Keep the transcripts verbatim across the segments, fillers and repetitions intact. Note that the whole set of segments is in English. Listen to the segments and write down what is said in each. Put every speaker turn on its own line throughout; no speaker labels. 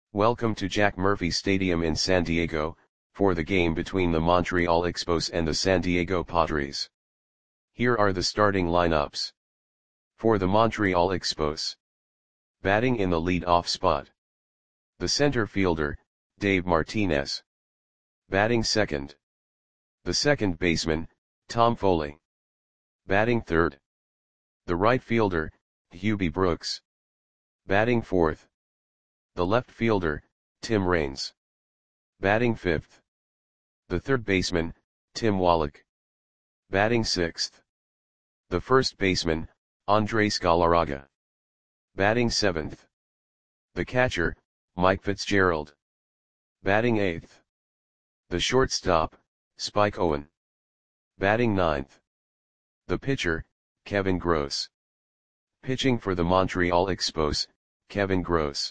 Welcome to Jack Murphy Stadium in San Diego, for the game between the Montreal Expos and the San Diego Padres. Here are the starting lineups. For the Montreal Expos. Batting in the lead-off spot. The center fielder, Dave Martinez. Batting second. The second baseman, Tom Foley. Batting third. The right fielder, Hubie Brooks. Batting fourth. The left fielder, Tim Raines. Batting fifth. The third baseman, Tim Wallach. Batting sixth. The first baseman, Andres Galarraga. Batting seventh. The catcher, Mike Fitzgerald. Batting eighth. The shortstop, Spike Owen. Batting ninth. The pitcher, Kevin Gross. Pitching for the Montreal Expos, Kevin Gross.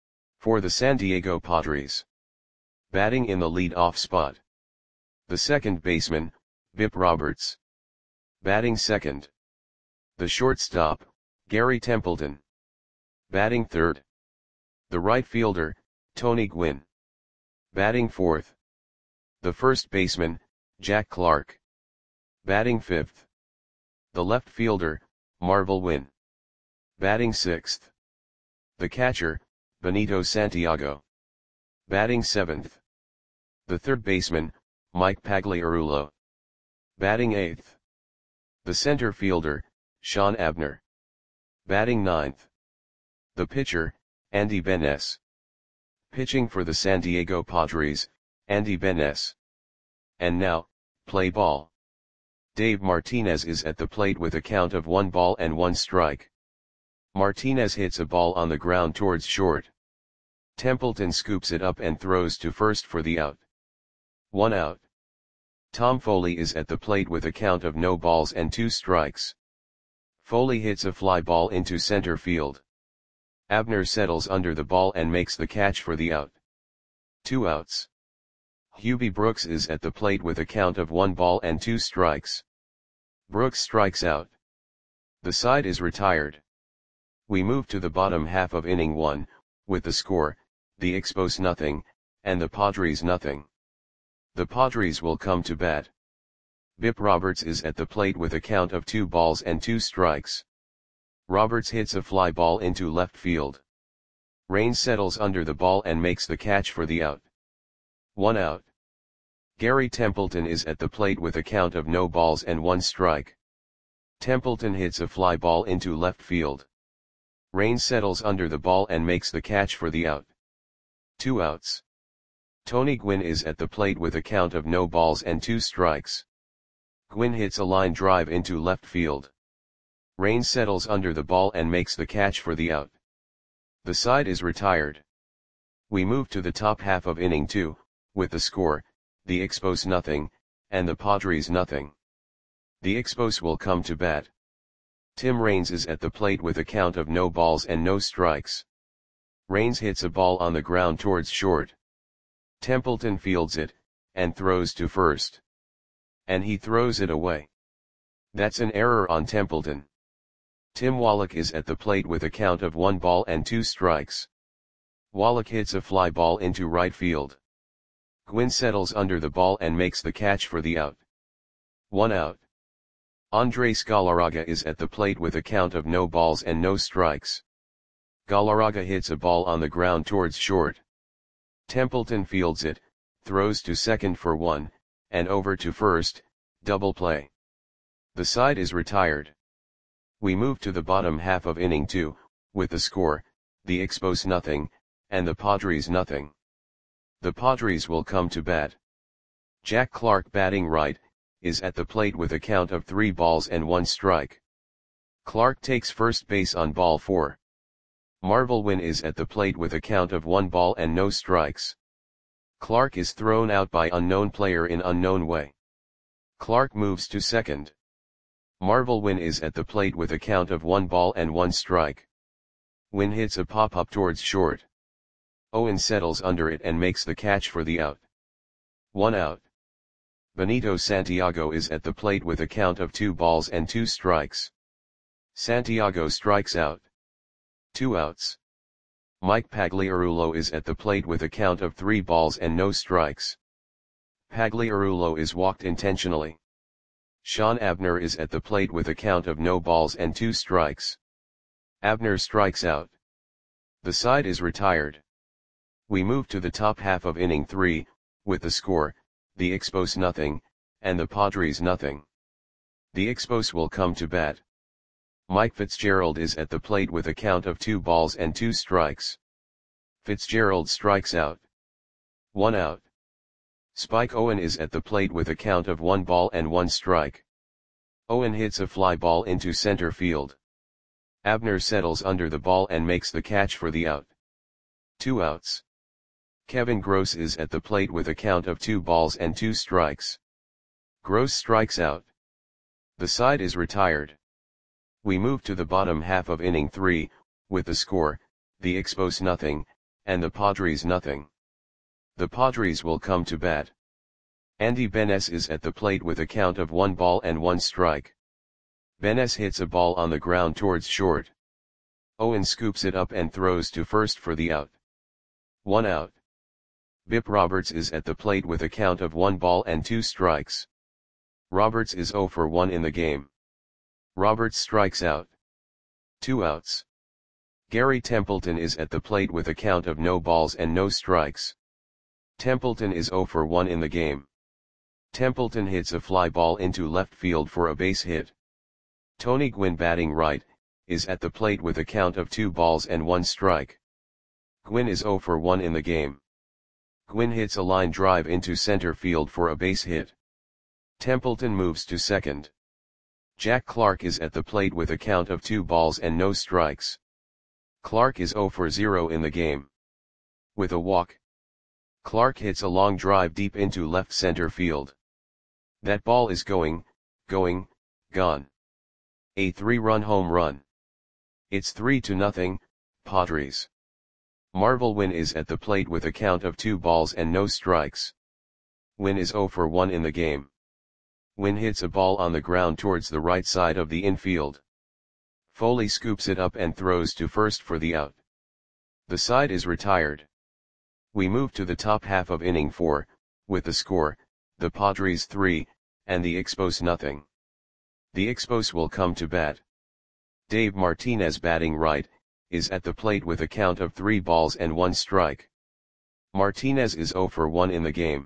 For the San Diego Padres. Batting in the lead-off spot. The second baseman, Bip Roberts. Batting second. The shortstop, Gary Templeton. Batting third. The right fielder, Tony Gwynn. Batting fourth. The first baseman, Jack Clark. Batting fifth. The left fielder, Marvel Wynn. Batting sixth. The catcher, Benito Santiago. Batting seventh. The third baseman, Mike Pagliarulo. Batting eighth. The center fielder, Sean Abner. Batting ninth. The pitcher, Andy Benes. Pitching for the San Diego Padres, Andy Benes. And now, play ball. Dave Martinez is at the plate with a count of one ball and one strike. Martinez hits a ball on the ground towards short. Templeton scoops it up and throws to first for the out. One out. Tom Foley is at the plate with a count of no balls and two strikes. Foley hits a fly ball into center field. Abner settles under the ball and makes the catch for the out. Two outs. Hubie Brooks is at the plate with a count of one ball and two strikes. Brooks strikes out. The side is retired. We move to the bottom half of inning one, with the score, the Expos nothing, and the Padres nothing. The Padres will come to bat. Bip Roberts is at the plate with a count of two balls and two strikes. Roberts hits a fly ball into left field. Raines settles under the ball and makes the catch for the out. One out. Gary Templeton is at the plate with a count of no balls and one strike. Templeton hits a fly ball into left field. Raines settles under the ball and makes the catch for the out. Two outs. Tony Gwynn is at the plate with a count of no balls and two strikes. Gwynn hits a line drive into left field. Raines settles under the ball and makes the catch for the out. The side is retired. We move to the top half of inning two, with the score, the Expos nothing, and the Padres nothing. The Expos will come to bat. Tim Raines is at the plate with a count of no balls and no strikes. Raines hits a ball on the ground towards short. Templeton fields it, and throws to first. And he throws it away. That's an error on Templeton. Tim Wallach is at the plate with a count of one ball and two strikes. Wallach hits a fly ball into right field. Gwynn settles under the ball and makes the catch for the out. One out. Andres Galarraga is at the plate with a count of no balls and no strikes. Galarraga hits a ball on the ground towards short. Templeton fields it, throws to second for one, and over to first, double play. The side is retired. We move to the bottom half of inning two, with the score, the Expos nothing, and the Padres nothing. The Padres will come to bat. Jack Clark batting right, is at the plate with a count of three balls and one strike. Clark takes first base on ball four. Marvel Wynn is at the plate with a count of one ball and no strikes. Clark is thrown out by unknown player in unknown way. Clark moves to second. Marvel Wynn is at the plate with a count of one ball and one strike. Wynn hits a pop-up towards short. Owen settles under it and makes the catch for the out. One out. Benito Santiago is at the plate with a count of two balls and two strikes. Santiago strikes out. Two outs. Mike Pagliarulo is at the plate with a count of three balls and no strikes. Pagliarulo is walked intentionally. Sean Abner is at the plate with a count of no balls and two strikes. Abner strikes out. The side is retired. We move to the top half of inning three, with the score, the Expos nothing, and the Padres nothing. The Expos will come to bat. Mike Fitzgerald is at the plate with a count of two balls and two strikes. Fitzgerald strikes out. One out. Spike Owen is at the plate with a count of one ball and one strike. Owen hits a fly ball into center field. Abner settles under the ball and makes the catch for the out. Two outs. Kevin Gross is at the plate with a count of two balls and two strikes. Gross strikes out. The side is retired. We move to the bottom half of inning three, with the score, the Expos nothing, and the Padres nothing. The Padres will come to bat. Andy Benes is at the plate with a count of one ball and one strike. Benes hits a ball on the ground towards short. Owen scoops it up and throws to first for the out. One out. Bip Roberts is at the plate with a count of one ball and two strikes. Roberts is zero for one in the game. Roberts strikes out. Two outs. Gary Templeton is at the plate with a count of no balls and no strikes. Templeton is zero for one in the game. Templeton hits a fly ball into left field for a base hit. Tony Gwynn, batting right, is at the plate with a count of two balls and one strike. Gwynn is zero for one in the game. Gwynn hits a line drive into center field for a base hit. Templeton moves to second. Jack Clark is at the plate with a count of two balls and no strikes. Clark is zero for zero in the game. With a walk, Clark hits a long drive deep into left center field. That ball is going, going, gone. A three-run home run. It's three to nothing, Padres. Marvel Wynn is at the plate with a count of two balls and no strikes. Wynn is zero for one in the game. Wynn hits a ball on the ground towards the right side of the infield. Foley scoops it up and throws to first for the out. The side is retired. We move to the top half of inning four, with the score, the Padres three, and the Expos nothing. The Expos will come to bat. Dave Martinez, batting right, is at the plate with a count of three balls and one strike. Martinez is zero for one in the game.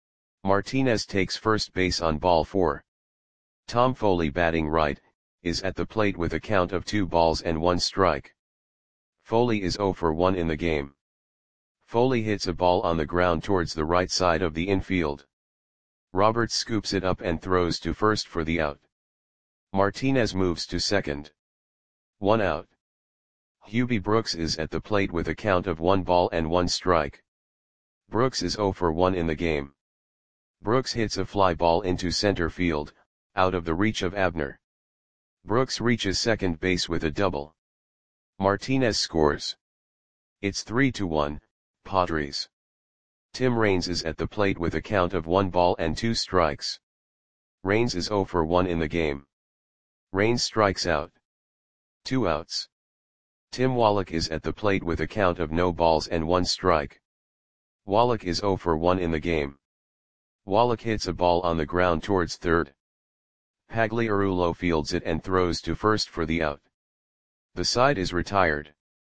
Martinez takes first base on ball four. Tom Foley, batting right, is at the plate with a count of two balls and one strike. Foley is zero for one in the game. Foley hits a ball on the ground towards the right side of the infield. Roberts scoops it up and throws to first for the out. Martinez moves to second. One out. Hubie Brooks is at the plate with a count of one ball and one strike. Brooks is zero for one in the game. Brooks hits a fly ball into center field, out of the reach of Abner. Brooks reaches second base with a double. Martinez scores. It's three to one, Padres. Tim Raines is at the plate with a count of one ball and two strikes. Raines is zero for one in the game. Raines strikes out. Two outs. Tim Wallach is at the plate with a count of no balls and one strike. Wallach is zero for one in the game. Wallach hits a ball on the ground towards third. Pagliarulo fields it and throws to first for the out. The side is retired.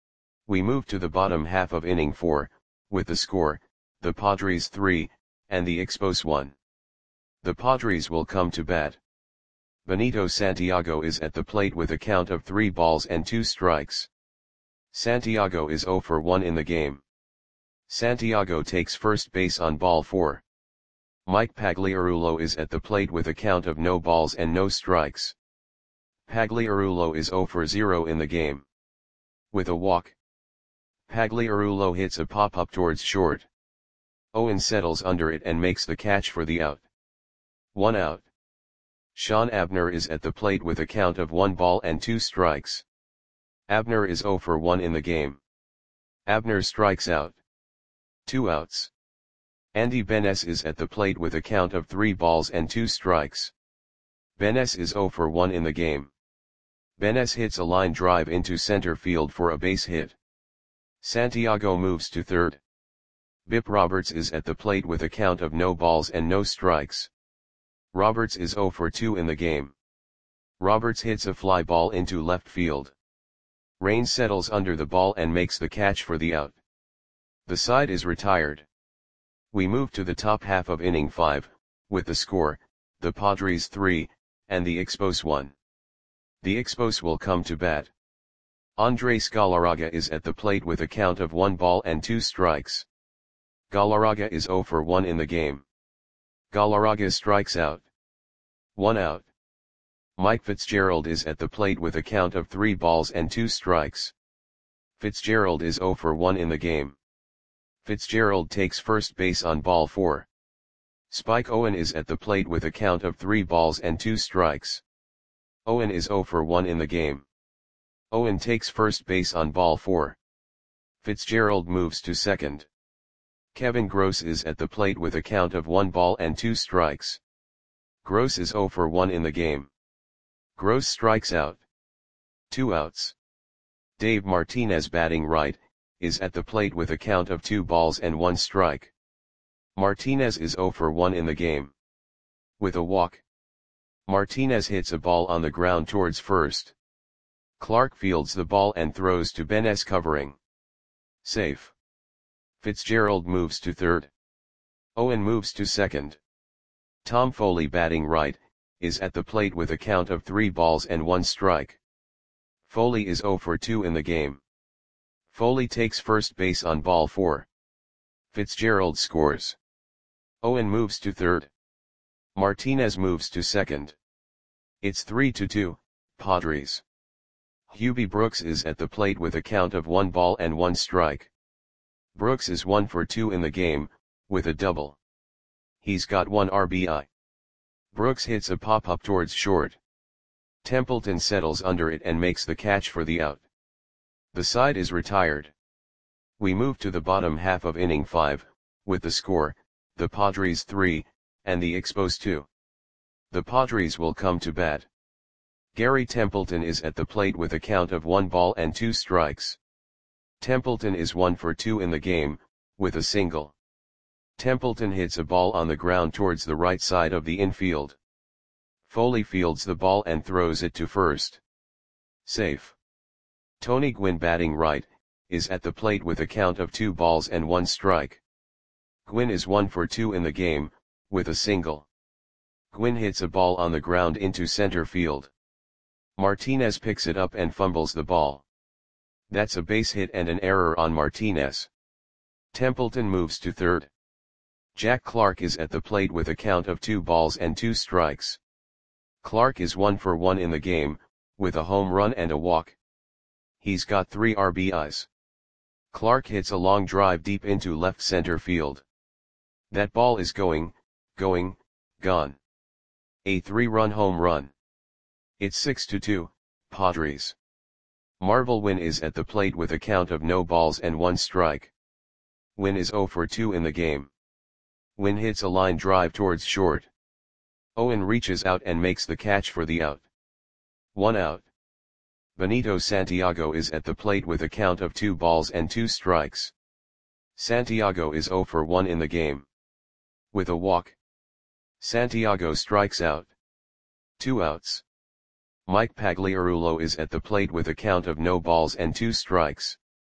We move to the bottom half of inning four, with the score, the Padres three, and the Expos one. The Padres will come to bat. Benito Santiago is at the plate with a count of three balls and two strikes. Santiago is zero for one in the game. Santiago takes first base on ball four. Mike Pagliarulo is at the plate with a count of no balls and no strikes. Pagliarulo is zero for zero in the game. With a walk, Pagliarulo hits a pop-up towards short. Owen settles under it and makes the catch for the out. One out. Sean Abner is at the plate with a count of one ball and two strikes. Abner is zero for one in the game. Abner strikes out. Two outs. Andy Benes is at the plate with a count of three balls and two strikes. Benes is zero for one in the game. Benes hits a line drive into center field for a base hit. Santiago moves to third. Bip Roberts is at the plate with a count of no balls and no strikes. Roberts is zero for two in the game. Roberts hits a fly ball into left field. Raines settles under the ball and makes the catch for the out. The side is retired. We move to the top half of inning five, with the score, the Padres three, and the Expos one. The Expos will come to bat. Andres Galarraga is at the plate with a count of one ball and two strikes. Galarraga is zero for one in the game. Galarraga strikes out. One out. Mike Fitzgerald is at the plate with a count of three balls and two strikes. Fitzgerald is zero for one in the game. Fitzgerald takes first base on ball four. Spike Owen is at the plate with a count of three balls and two strikes. Owen is zero for one in the game. Owen takes first base on ball four. Fitzgerald moves to second. Kevin Gross is at the plate with a count of one ball and two strikes. Gross is zero for one in the game. Gross strikes out. Two outs. Dave Martinez, batting right, is at the plate with a count of two balls and one strike. Martinez is zero for one in the game. With a walk, Martinez hits a ball on the ground towards first. Clark fields the ball and throws to Benes, covering. Safe. Fitzgerald moves to third. Owen moves to second. Tom Foley, batting right, is at the plate with a count of three balls and one strike. Foley is zero for two in the game. Foley takes first base on ball four. Fitzgerald scores. Owen moves to third. Martinez moves to second. It's three to two, Padres. Hubie Brooks is at the plate with a count of one ball and one strike. Brooks is one for two in the game, with a double. He's got one R B I. Brooks hits a pop-up towards short. Templeton settles under it and makes the catch for the out. The side is retired. We move to the bottom half of inning five, with the score, the Padres three, and the Expos two. The Padres will come to bat. Gary Templeton is at the plate with a count of one ball and two strikes. Templeton is one for two in the game, with a single. Templeton hits a ball on the ground towards the right side of the infield. Foley fields the ball and throws it to first. Safe. Tony Gwynn, batting right, is at the plate with a count of two balls and one strike. Gwynn is one for two in the game, with a single. Gwynn hits a ball on the ground into center field. Martinez picks it up and fumbles the ball. That's a base hit and an error on Martinez. Templeton moves to third. Jack Clark is at the plate with a count of two balls and two strikes. Clark is one for one in the game, with a home run and a walk. He's got three R B Is. Clark hits a long drive deep into left center field. That ball is going, going, gone. A three-run home run. It's six to two, Padres. Marvel Wynn is at the plate with a count of no balls and one strike. Wynn is zero for two in the game. Wynn hits a line drive towards short. Owen reaches out and makes the catch for the out. One out. Benito Santiago is at the plate with a count of two balls and two strikes. Santiago is zero for one in the game. With a walk, Santiago strikes out. Two outs. Mike Pagliarulo is at the plate with a count of no balls and two strikes.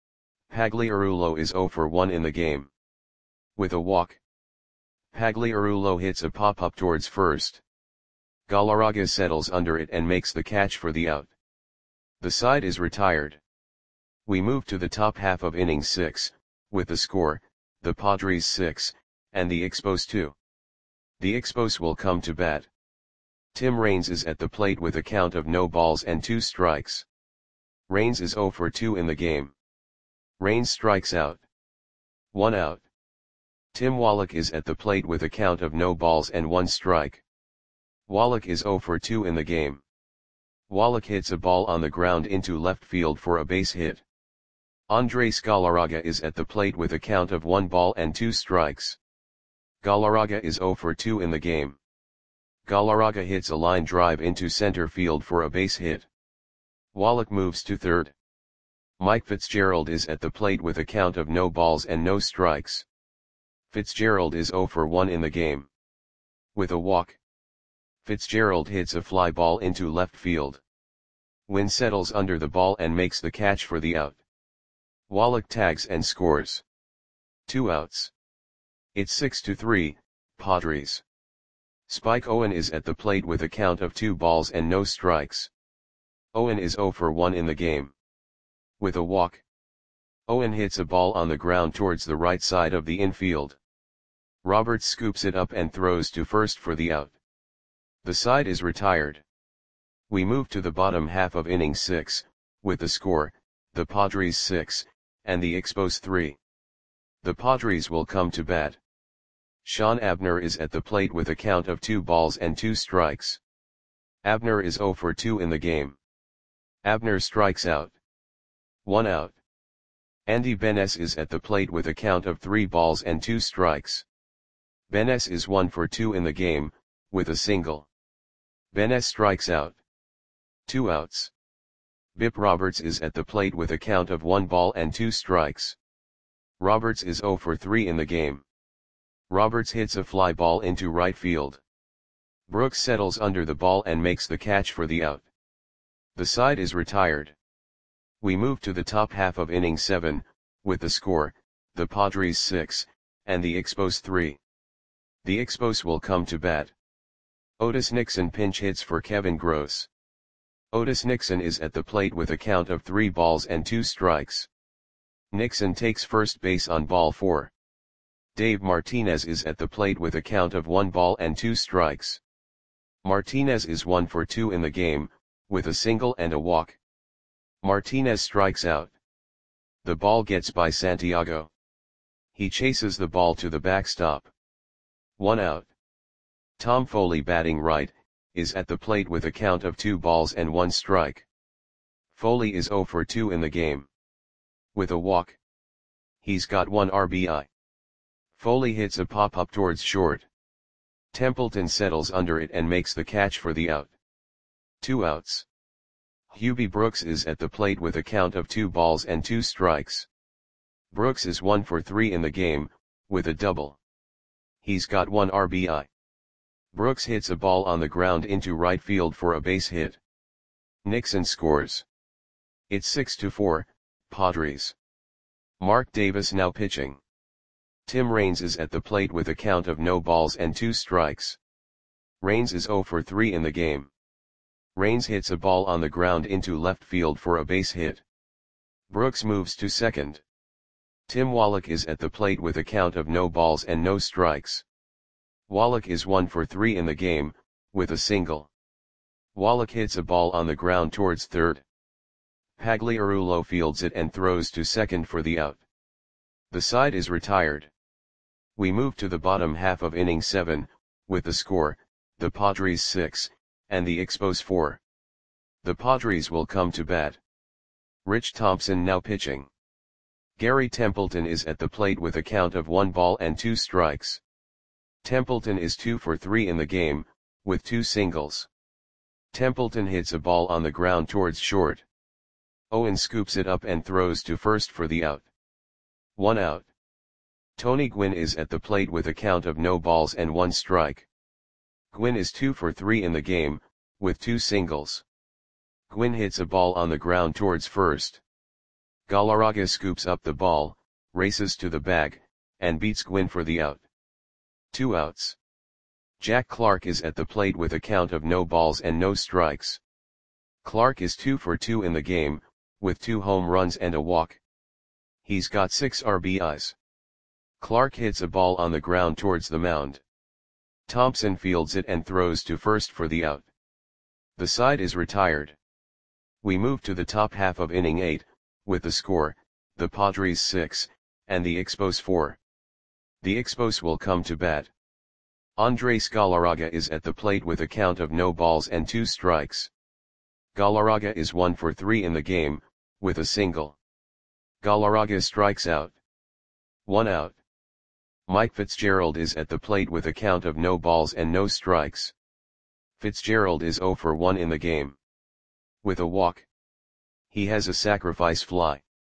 Pagliarulo is zero for one in the game. With a walk, Pagliarulo hits a pop-up towards first. Galarraga settles under it and makes the catch for the out. The side is retired. We move to the top half of inning six, with the score, the Padres six, and the Expos two. The Expos will come to bat. Tim Raines is at the plate with a count of no balls and two strikes. Raines is zero for two in the game. Raines strikes out. One out. Tim Wallach is at the plate with a count of no balls and one strike. Wallach is zero for two in the game. Wallach hits a ball on the ground into left field for a base hit. Andres Galarraga is at the plate with a count of one ball and two strikes. Galarraga is zero for two in the game. Galarraga hits a line drive into center field for a base hit. Wallach moves to third. Mike Fitzgerald is at the plate with a count of no balls and no strikes. Fitzgerald is zero for one in the game. With a walk, Fitzgerald hits a fly ball into left field. Gwynn settles under the ball and makes the catch for the out. Wallach tags and scores. Two outs. It's six to three, Padres. Spike Owen is at the plate with a count of two balls and no strikes. Owen is zero for one in the game. With a walk, Owen hits a ball on the ground towards the right side of the infield. Roberts scoops it up and throws to first for the out. The side is retired. We move to the bottom half of inning six, with the score, the Padres six, and the Expos three. The Padres will come to bat. Sean Abner is at the plate with a count of two balls and two strikes. Abner is zero for two in the game. Abner strikes out. One out. Andy Benes is at the plate with a count of three balls and two strikes. Benes is one for two in the game, with a single. Benes strikes out. Two outs. Bip Roberts is at the plate with a count of one ball and two strikes. Roberts is zero for three in the game. Roberts hits a fly ball into right field. Brooks settles under the ball and makes the catch for the out. The side is retired. We move to the top half of inning seven, with the score, the Padres six, and the Expos three. The Expos will come to bat. Otis Nixon pinch hits for Kevin Gross. Otis Nixon is at the plate with a count of three balls and two strikes. Nixon takes first base on ball four. Dave Martinez is at the plate with a count of one ball and two strikes. Martinez is one for two in the game, with a single and a walk. Martinez strikes out. The ball gets by Santiago. He chases the ball to the backstop. One out. Tom Foley, batting right, is at the plate with a count of two balls and one strike. Foley is zero for two in the game. With a walk, he's got one R B I. Foley hits a pop-up towards short. Templeton settles under it and makes the catch for the out. Two outs. Hubie Brooks is at the plate with a count of two balls and two strikes. Brooks is one for three in the game, with a double. He's got one R B I. Brooks hits a ball on the ground into right field for a base hit. Nixon scores. It's six to four, Padres. Mark Davis now pitching. Tim Raines is at the plate with a count of no balls and two strikes. Raines is zero for three in the game. Raines hits a ball on the ground into left field for a base hit. Brooks moves to second. Tim Wallach is at the plate with a count of no balls and no strikes. Wallach is one for three in the game, with a single. Wallach hits a ball on the ground towards third. Pagliarulo fields it and throws to second for the out. The side is retired. We move to the bottom half of inning seven, with the score, the Padres six, and the Expos four. The Padres will come to bat. Rich Thompson now pitching. Gary Templeton is at the plate with a count of one ball and two strikes. Templeton is two for three in the game, with two singles. Templeton hits a ball on the ground towards short. Owen scoops it up and throws to first for the out. One out. Tony Gwynn is at the plate with a count of no balls and one strike. Gwynn is two for three in the game, with two singles. Gwynn hits a ball on the ground towards first. Galarraga scoops up the ball, races to the bag, and beats Gwynn for the out. Two outs. Jack Clark is at the plate with a count of no balls and no strikes. Clark is two for two in the game, with two home runs and a walk. He's got six R B Is. Clark hits a ball on the ground towards the mound. Thompson fields it and throws to first for the out. The side is retired. We move to the top half of inning eight, with the score, the Padres six, and the Expos four. The Expos will come to bat. Andres Galarraga is at the plate with a count of no balls and two strikes. Galarraga is one for three in the game, with a single. Galarraga strikes out. One out. Mike Fitzgerald is at the plate with a count of no balls and no strikes. Fitzgerald is zero for one in the game. With a walk, he has a sacrifice fly.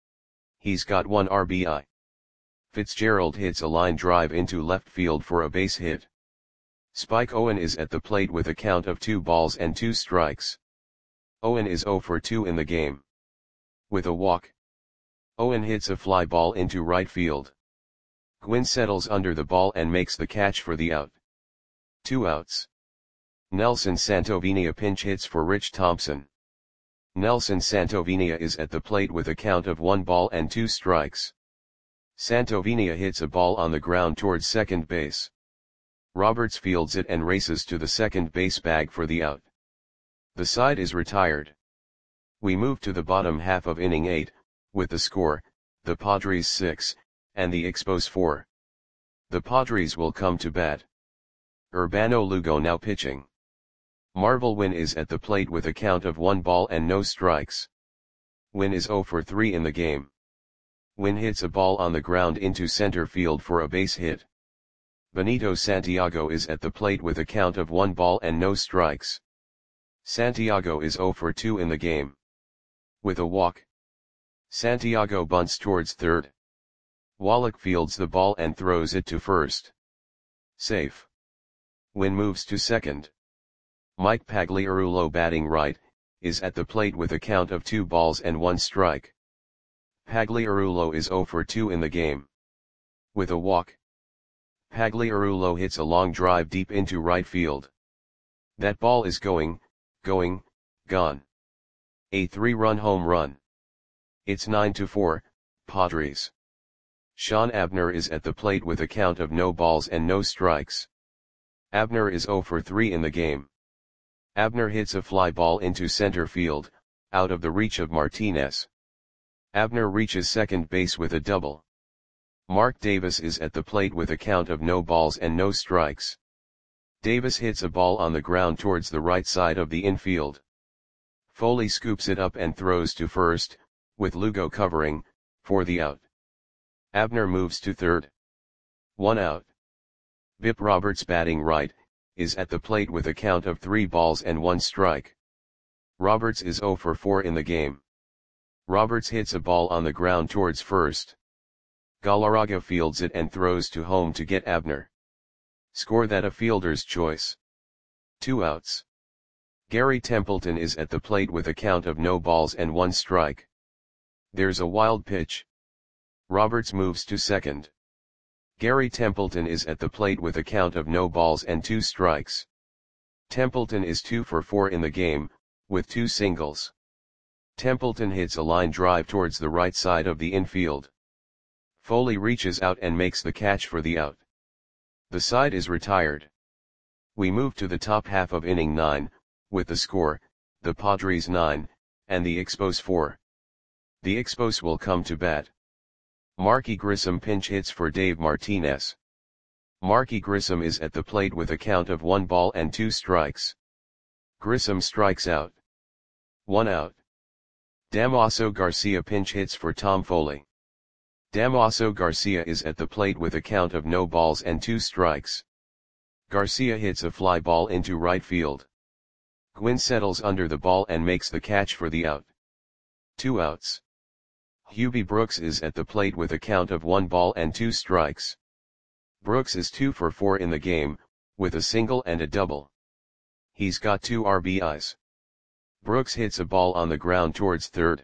He's got one R B I. Fitzgerald hits a line drive into left field for a base hit. Spike Owen is at the plate with a count of two balls and two strikes. Owen is oh for two in the game. With a walk, Owen hits a fly ball into right field. Gwynn settles under the ball and makes the catch for the out. Two outs. Nelson Santovenia pinch hits for Rich Thompson. Nelson Santovenia is at the plate with a count of one ball and two strikes. Santovenia hits a ball on the ground towards second base. Roberts fields it and races to the second base bag for the out. The side is retired. We move to the bottom half of inning eight, with the score, the Padres six, and the Expos four. The Padres will come to bat. Urbano Lugo now pitching. Marvel Wynn is at the plate with a count of one ball and no strikes. Wynn is oh for three in the game. Wynn hits a ball on the ground into center field for a base hit. Benito Santiago is at the plate with a count of one ball and no strikes. Santiago is oh for two in the game. With a walk, Santiago bunts towards third. Wallach fields the ball and throws it to first. Safe. Wynn moves to second. Mike Pagliarulo, batting right, is at the plate with a count of two balls and one strike. Pagliarulo is oh for two in the game. With a walk, Pagliarulo hits a long drive deep into right field. That ball is going, going, gone. A three-run home run. It's nine to four, Padres. Sean Abner is at the plate with a count of no balls and no strikes. Abner is oh for three in the game. Abner hits a fly ball into center field, out of the reach of Martinez. Abner reaches second base with a double. Mark Davis is at the plate with a count of no balls and no strikes. Davis hits a ball on the ground towards the right side of the infield. Foley scoops it up and throws to first, with Lugo covering, for the out. Abner moves to third. One out. Bip Roberts, batting right, is at the plate with a count of three balls and one strike. Roberts is oh for four in the game. Roberts hits a ball on the ground towards first. Galarraga fields it and throws to home to get Abner. Score that a fielder's choice. Two outs. Gary Templeton is at the plate with a count of no balls and one strike. There's a wild pitch. Roberts moves to second. Gary Templeton is at the plate with a count of no balls and two strikes. Templeton is two for four in the game, with two singles. Templeton hits a line drive towards the right side of the infield. Foley reaches out and makes the catch for the out. The side is retired. We move to the top half of inning nine, with the score, the Padres nine, and the Expos four. The Expos will come to bat. Marky Grissom pinch hits for Dave Martinez. Marky Grissom is at the plate with a count of one ball and two strikes. Grissom strikes out. One out. Damaso Garcia pinch hits for Tom Foley. Damaso Garcia is at the plate with a count of no balls and two strikes. Garcia hits a fly ball into right field. Gwynn settles under the ball and makes the catch for the out. Two outs. Hubie Brooks is at the plate with a count of one ball and two strikes. Brooks is two for four in the game, with a single and a double. He's got two R B Is. Brooks hits a ball on the ground towards third.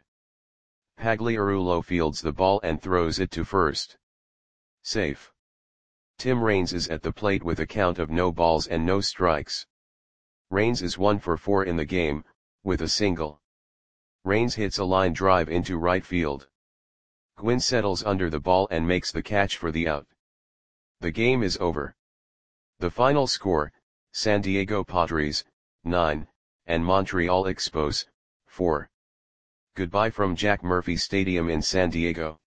Pagliarulo fields the ball and throws it to first. Safe. Tim Raines is at the plate with a count of no balls and no strikes. Raines is one for four in the game, with a single. Raines hits a line drive into right field. Gwynn settles under the ball and makes the catch for the out. The game is over. The final score, San Diego Padres, nine, and Montreal Expos, four. Goodbye from Jack Murphy Stadium in San Diego.